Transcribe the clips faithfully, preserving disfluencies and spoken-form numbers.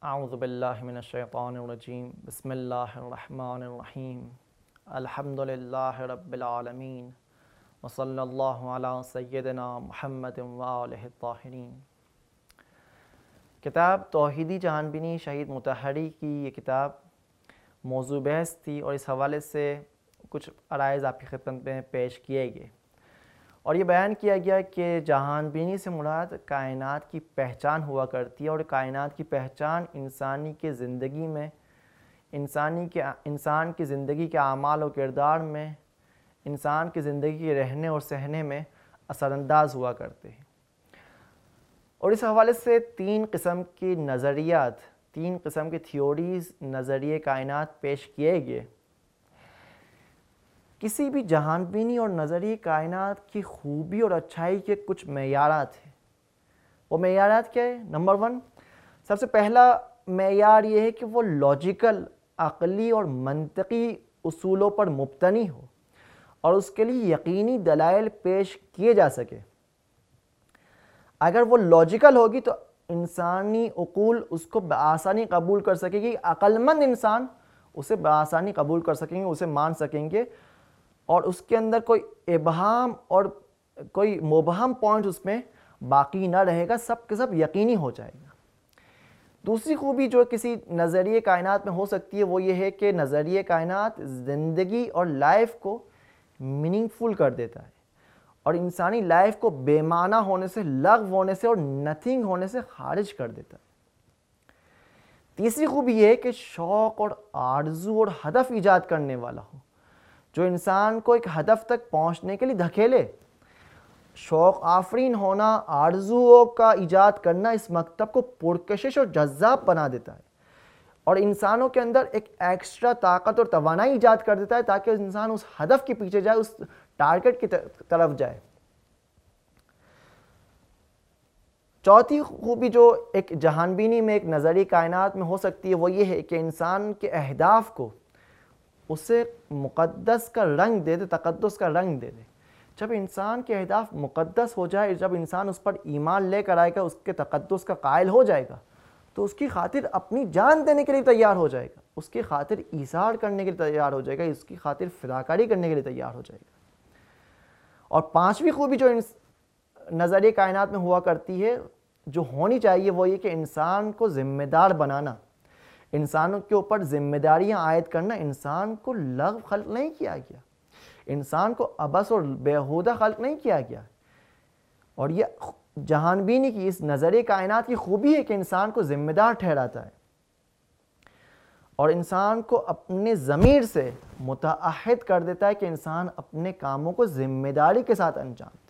اعوذ باللہ من الشیطان الرجیم بسم اللہ الرحمن الرحیم الحمد للہ رب العالمین وصلی اللہ علی سیدنا محمد وآلہ الطاہرین۔ کتاب توحیدی جہان بینی شہید مطہری کی یہ کتاب موضوع بحث تھی اور اس حوالے سے کچھ عرائض آپ کی خدمت میں پیش کیے گئے، اور یہ بیان کیا گیا کہ جہان بینی سے مراد کائنات کی پہچان ہوا کرتی ہے، اور کائنات کی پہچان انسانی کے زندگی میں انسانی کے انسان کی زندگی کے اعمال و کردار میں انسان کی زندگی کے رہنے اور سہنے میں اثر انداز ہوا کرتے ہیں۔ اور اس حوالے سے تین قسم کی نظریات تین قسم کی تھیوریز نظریے کائنات پیش کیے گئے۔ کسی بھی جہان بینی اور نظریے کائنات کی خوبی اور اچھائی کے کچھ معیارات ہیں۔ وہ معیارات کیا ہے؟ نمبر ون، سب سے پہلا معیار یہ ہے کہ وہ لاجیکل، عقلی اور منطقی اصولوں پر مبتنی ہو اور اس کے لیے یقینی دلائل پیش کیے جا سکے۔ اگر وہ لاجیکل ہوگی تو انسانی عقول اس کو بآسانی قبول کر سکے گی، عقل مند انسان اسے بآسانی قبول کر سکیں گے، اسے مان سکیں گے، اور اس کے اندر کوئی ابہام اور کوئی مبہم پوائنٹ اس میں باقی نہ رہے گا، سب کے سب یقینی ہو جائے گا۔ دوسری خوبی جو کسی نظریے کائنات میں ہو سکتی ہے وہ یہ ہے کہ نظریے کائنات زندگی اور لائف کو میننگ فل کر دیتا ہے اور انسانی لائف کو بے معنی ہونے سے، لغو ہونے سے اور نتھنگ ہونے سے خارج کر دیتا ہے۔ تیسری خوبی یہ ہے کہ شوق اور آرزو اور ہدف ایجاد کرنے والا ہو، جو انسان کو ایک ہدف تک پہنچنے کے لیے دھکیلے۔ شوق آفرین ہونا، آرزوؤں کا ایجاد کرنا اس مکتب کو پرکشش اور جذاب بنا دیتا ہے اور انسانوں کے اندر ایک ایکسٹرا طاقت اور توانائی ایجاد کر دیتا ہے تاکہ انسان اس ہدف کے پیچھے جائے، اس ٹارگٹ کی طرف جائے۔ چوتھی خوبی جو ایک جہان بینی میں، ایک نظری کائنات میں ہو سکتی ہے وہ یہ ہے کہ انسان کے اہداف کو اسے مقدس کا رنگ دے دے، تقدس کا رنگ دے دے۔ جب انسان کے اہداف مقدس ہو جائے، جب انسان اس پر ایمان لے کر آئے گا، اس کے تقدس کا قائل ہو جائے گا، تو اس کی خاطر اپنی جان دینے کے لیے تیار ہو جائے گا، اس کی خاطر ایثار کرنے کے لیے تیار ہو جائے گا، اس کی خاطر فداکاری کرنے کے لیے تیار ہو جائے گا۔ اور پانچویں خوبی جو نظریہ کائنات میں ہوا کرتی ہے، جو ہونی چاہیے، وہ یہ کہ انسان کو ذمہ دار بنانا، انسانوں کے اوپر ذمہ داریاں عائد کرنا۔ انسان کو لغو خلق نہیں کیا گیا، انسان کو عبث اور بیہودہ خلق نہیں کیا گیا، اور یہ جہان بینی کی، اس نظریہ کائنات کی خوبی ہے کہ انسان کو ذمہ دار ٹھہراتا ہے اور انسان کو اپنے ضمیر سے متعہد کر دیتا ہے کہ انسان اپنے کاموں کو ذمہ داری کے ساتھ انجام دے۔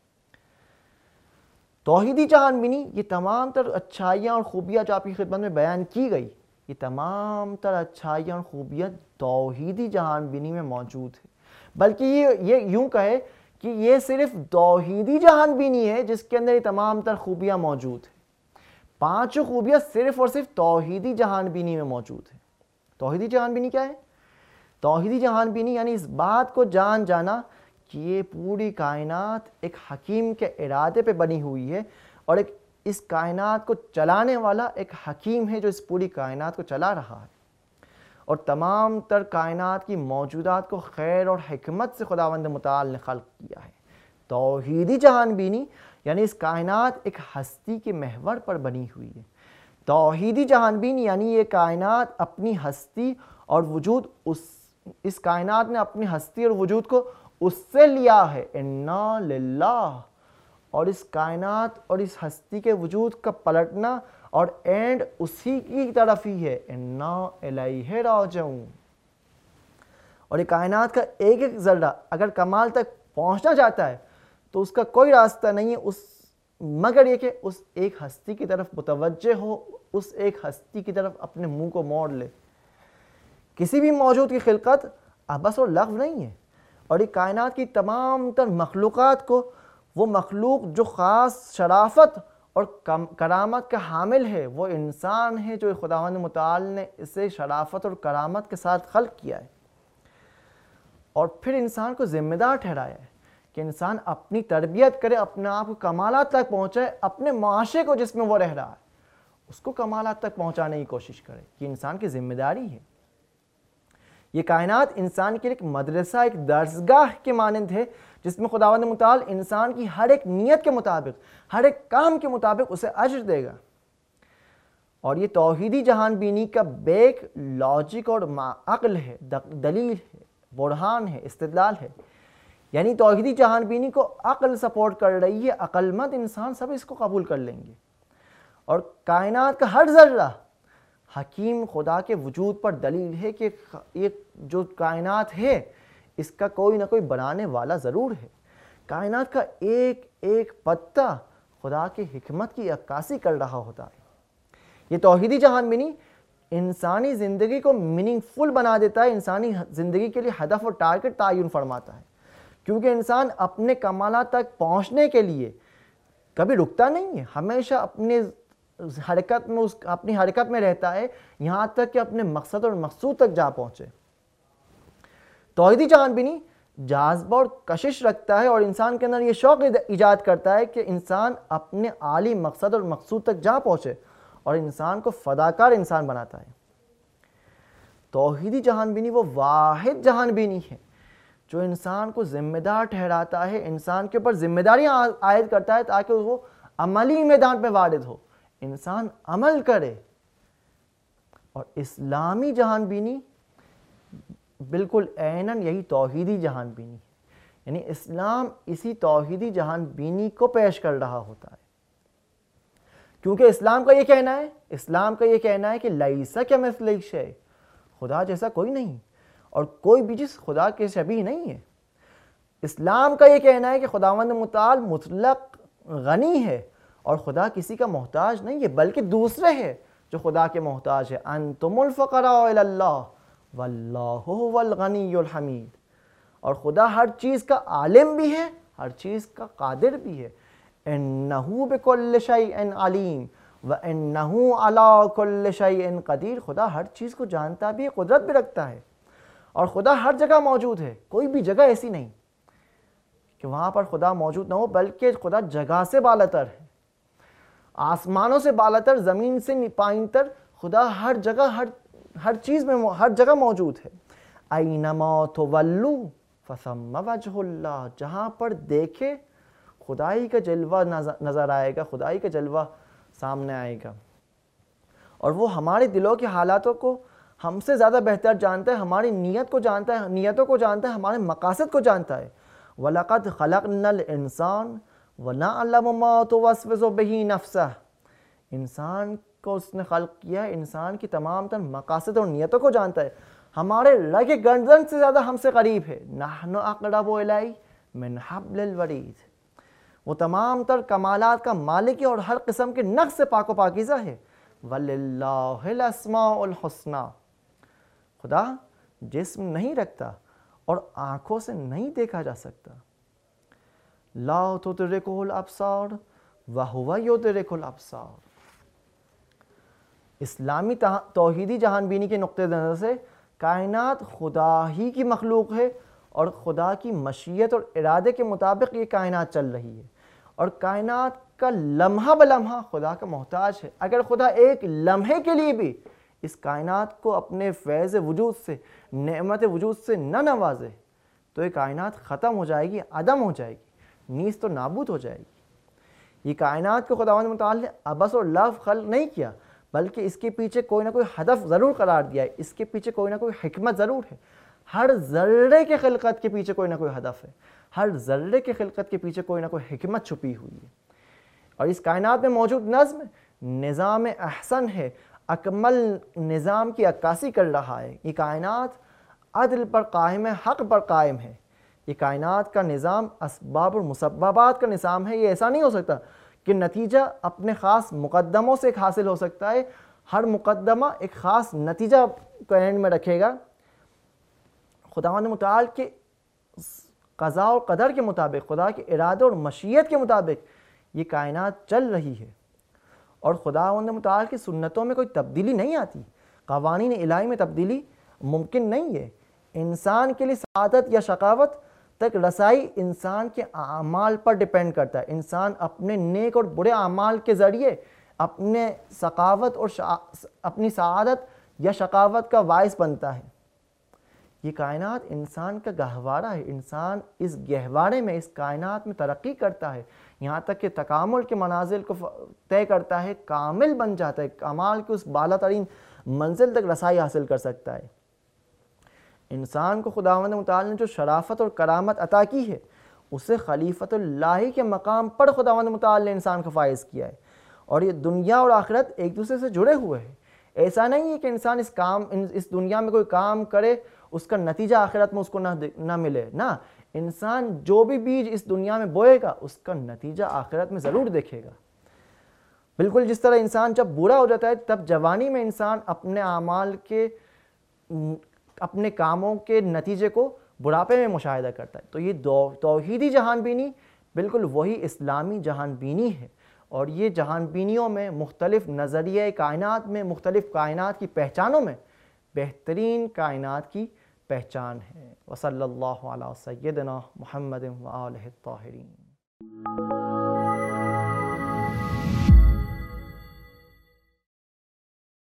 توحیدی جہان بینی، یہ تمام تر اچھائیاں اور خوبیاں جو آپ کی خدمت میں بیان کی گئی، یہ تمام تر اچھائیاں اور خوبیاں توحیدی جہان بینی میں موجود ہیں۔ بلکہ یہ یہ یوں کہے کہ یہ صرف توحیدی جہان بینی ہے جس کے اندر یہ تمام تر خوبیاں موجود ہیں۔ پانچوں خوبیاں صرف اور صرف توحیدی جہان بینی میں موجود ہیں۔ توحیدی جہان بینی کیا ہے؟ توحیدی جہان بینی یعنی اس بات کو جان جانا کہ یہ پوری کائنات ایک حکیم کے ارادے پہ بنی ہوئی ہے، اور ایک اس کائنات کو چلانے والا ایک حکیم ہے جو اس پوری کائنات کو چلا رہا ہے، اور تمام تر کائنات کی موجودات کو خیر اور حکمت سے خداوند متعال نے خلق کیا ہے۔ توحیدی جہان بینی یعنی اس کائنات ایک ہستی کے محور پر بنی ہوئی ہے۔ توحیدی جہان بینی یعنی یہ کائنات اپنی ہستی اور وجود اس اس کائنات نے اپنی ہستی اور وجود کو اس سے لیا ہے، انا للہ، اور اس کائنات اور اس ہستی کے وجود کا پلٹنا اور اینڈ اسی کی طرف ہی ہے، انا الیہ راجعون۔ اور یہ کائنات کا ایک ایک ذرہ اگر کمال تک پہنچنا چاہتا ہے تو اس کا کوئی راستہ نہیں ہے اس مگر یہ کہ اس ایک ہستی کی طرف متوجہ ہو، اس ایک ہستی کی طرف اپنے منہ کو موڑ لے۔ کسی بھی موجود کی خلقت عبث اور لغو نہیں ہے، اور یہ کائنات کی تمام تر مخلوقات کو وہ مخلوق جو خاص شرافت اور کرامت کا حامل ہے وہ انسان ہے، جو خداوند متعال نے اسے شرافت اور کرامت کے ساتھ خلق کیا ہے، اور پھر انسان کو ذمہ دار ٹھہرایا ہے کہ انسان اپنی تربیت کرے، اپنے آپ کو کمالات تک پہنچائے، اپنے معاشرے کو جس میں وہ رہ رہا ہے اس کو کمالات تک پہنچانے کی کوشش کرے. یہ انسان کی ذمہ داری ہے. یہ کائنات انسان کے لیے ایک مدرسہ، ایک درسگاہ کے مانند ہے جس میں خداوند متعال انسان کی ہر ایک نیت کے مطابق، ہر ایک کام کے مطابق اسے اجر دے گا. اور یہ توحیدی جہان بینی کا بیک لاجک اور عقل ہے، دلیل ہے، برہان ہے، استدلال ہے. یعنی توحیدی جہان بینی کو عقل سپورٹ کر رہی ہے. عقل مند انسان سب اس کو قبول کر لیں گے. اور کائنات کا ہر ذرہ حکیم خدا کے وجود پر دلیل ہے کہ یہ جو کائنات ہے اس کا کوئی نہ کوئی بنانے والا ضرور ہے. کائنات کا ایک ایک پتا خدا کی حکمت کی عکاسی کر رہا ہوتا ہے. یہ توحیدی جہان بینی انسانی زندگی کو میننگ فل بنا دیتا ہے، انسانی زندگی کے لیے ہدف اور ٹارگٹ تعین فرماتا ہے. کیونکہ انسان اپنے کمالات تک پہنچنے کے لیے کبھی رکتا نہیں ہے، ہمیشہ اپنے حرکت میں اس اپنی حرکت میں رہتا ہے یہاں تک کہ اپنے مقصد اور مقصود تک جا پہنچے. توحیدی جہان بینی جاذبہ اور کشش رکھتا ہے اور انسان کے اندر یہ شوق ایجاد کرتا ہے کہ انسان اپنے عالی مقصد اور مقصود تک جا پہنچے اور انسان کو فداکار انسان بناتا ہے. توحیدی جہان بینی وہ واحد جہان بینی ہے جو انسان کو ذمہ دار ٹھہراتا ہے، انسان کے اوپر ذمہ داریاں عائد کرتا ہے تاکہ وہ عملی میدان پہ وارد ہو، انسان عمل کرے. اور اسلامی جہان بینی بالکل عیناً یہی توحیدی جہان بینی ہے. یعنی اسلام اسی توحیدی جہان بینی کو پیش کر رہا ہوتا ہے. کیونکہ اسلام کا یہ کہنا ہے اسلام کا یہ کہنا ہے کہ لیسا کمثلہ شیء، خدا جیسا کوئی نہیں اور کوئی بھی چیز خدا کے شبیہ نہیں ہے. اسلام کا یہ کہنا ہے کہ خداوند متعال مطلق غنی ہے اور خدا کسی کا محتاج نہیں ہے بلکہ دوسرے ہے جو خدا کے محتاج ہے. انتم الفقراء الی اللہ واللہ هو الغنی الحمید. اور خدا ہر چیز کا عالم بھی ہے، ہر چیز کا قادر بھی ہے. انہ بکل شیء علیم وانہ علی کل شیء قدیر. خدا ہر چیز کو جانتا بھی ہے، قدرت بھی رکھتا ہے. اور خدا ہر جگہ موجود ہے، کوئی بھی جگہ ایسی نہیں کہ وہاں پر خدا موجود نہ ہو، بلکہ خدا جگہ سے بالاتر ہے، آسمانوں سے بالاتر، زمین سے پائیں تر. خدا ہر جگہ ہر ہر چیز میں ہر جگہ موجود ہے. اینما تولوا فثم وجہ اللہ. جہاں پر دیکھے خدائی کا جلوہ نظر آئے گا، خدائی کا جلوہ سامنے آئے گا. اور وہ ہمارے دلوں کے حالاتوں کو ہم سے زیادہ بہتر جانتا ہے، ہماری نیت کو جانتا ہے، نیتوں کو جانتا ہے، ہمارے مقاصد کو جانتا ہے. وَلَقَدْ خَلَقْنَا الْإِنسَانَ وَنَعْلَمُ مَا تُوَسْوِسُ بِهِ نَفْسُهُ. انسان کو اس نے خلق کیا ہے، انسان کی تمام تر مقاصد اور نیتوں کو جانتا ہے، ہمارے رگ گردن سے زیادہ ہم سے قریب ہے. نحن اقرب الیہ من حبل الورید. وہ تمام تر کمالات کا مالک ہے اور ہر قسم کے نقص سے پاک و پاکیزہ ہے. وَلِلَّهِ الْأَسْمَاءُ الْحُسْنَى. خدا جسم نہیں رکھتا اور آنکھوں سے نہیں دیکھا جا سکتا. لا تدرکہ الابصار وہو یدرک الابصار. اسلامی توحیدی جہان بینی کے نقطہ نظر سے کائنات خدا ہی کی مخلوق ہے اور خدا کی مشیت اور ارادے کے مطابق یہ کائنات چل رہی ہے. اور کائنات کا لمحہ بلمحہ خدا کا محتاج ہے. اگر خدا ایک لمحے کے لیے بھی اس کائنات کو اپنے فیض وجود سے، نعمت وجود سے نہ نوازے تو یہ کائنات ختم ہو جائے گی، عدم ہو جائے گی، نیست تو نابود ہو جائے گی. یہ کائنات کو خداوند متعال نے عبث اور لعب خلق نہیں کیا بلکہ اس کے پیچھے کوئی نہ کوئی ہدف ضرور قرار دیا ہے، اس کے پیچھے کوئی نہ کوئی حکمت ضرور ہے. ہر ذرے کے خلقت کے پیچھے کوئی نہ کوئی ہدف ہے، ہر ذرے کے خلقت کے پیچھے کوئی نہ کوئی حکمت چھپی ہوئی ہے. اور اس کائنات میں موجود نظم نظام احسن ہے، اکمل نظام کی عکاسی کر رہا ہے. یہ کائنات عدل پر قائم ہے، حق پر قائم ہے. یہ کائنات کا نظام اسباب اور مسببات کا نظام ہے. یہ ایسا نہیں ہو سکتا کہ نتیجہ اپنے خاص مقدموں سے حاصل ہو سکتا ہے. ہر مقدمہ ایک خاص نتیجہ کو اینڈ میں رکھے گا. خداوند متعال کے قضاء و قدر کے مطابق، خدا کے ارادے اور مشیت کے مطابق یہ کائنات چل رہی ہے. اور خداوند متعال کی سنتوں میں کوئی تبدیلی نہیں آتی. قوانین الہی میں تبدیلی ممکن نہیں ہے. انسان کے لیے سعادت یا شقاوت تک رسائی انسان کے اعمال پر ڈیپینڈ کرتا ہے. انسان اپنے نیک اور برے اعمال کے ذریعے اپنے ثقافت اور شا... اپنی سعادت یا شقاوت کا باعث بنتا ہے۔ یہ کائنات انسان کا گہوارہ ہے، انسان اس گہوارے میں، اس کائنات میں ترقی کرتا ہے، یہاں تک کہ تکامل کے منازل کو طے کرتا ہے، کامل بن جاتا ہے، کمال کی اس بالا ترین منزل تک رسائی حاصل کر سکتا ہے۔ انسان کو خداوند متعال نے جو شرافت اور کرامت عطا کی ہے، اسے خلیفۃ اللہ کے مقام پر خداوند متعال نے انسان کو فائز کیا ہے، اور یہ دنیا اور آخرت ایک دوسرے سے جڑے ہوئے ہیں۔ ایسا نہیں ہے کہ انسان اس کام اس دنیا میں کوئی کام کرے، اس کا نتیجہ آخرت میں اس کو نہ نہ ملے، نہ، انسان جو بھی بیج اس دنیا میں بوئے گا اس کا نتیجہ آخرت میں ضرور دیکھے گا۔ بالکل جس طرح انسان جب برا ہو جاتا ہے تب جوانی میں انسان اپنے اعمال کے اپنے کاموں کے نتیجے کو بڑھاپے میں مشاہدہ کرتا ہے۔ تو یہ توحیدی جہان بینی بالکل وہی اسلامی جہان بینی ہے، اور یہ جہان بینیوں میں مختلف نظریہ کائنات میں، مختلف کائنات کی پہچانوں میں بہترین کائنات کی پہچان ہے۔ وصلی اللہ علی سیدنا محمد و آلہ الطاہرین۔